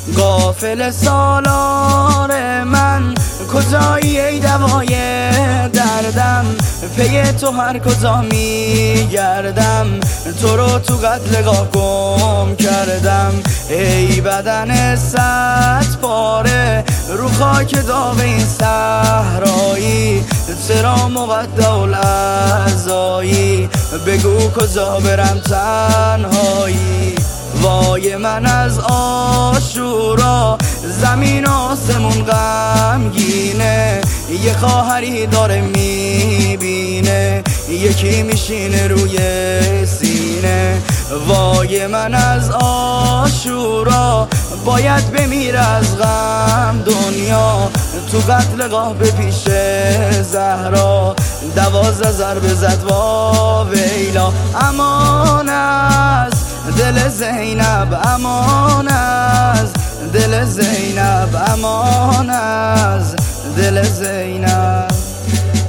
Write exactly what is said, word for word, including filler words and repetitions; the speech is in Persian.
غافل سالار من کجایی ای دوای دردم، پی تو هر کجا میگردم تو رو تو قتلگاه گم کردم. ای بدن صد پاره رو خاک داغ این صحرایی، چرا مقطع الاعضایی؟ بگو کجا برم تنهایی؟ وای من از عاشورا زمین آسمون غمگینه، یه خواهری داره میبینه یکی میشینه روی سینه. وای من از عاشورا باید بمیر از غم دنیا، تو قتلگاه به پیش زهرا دوازده ضربه زد وا ویلا. امان از دل زینب، امان از دل زینب، امان از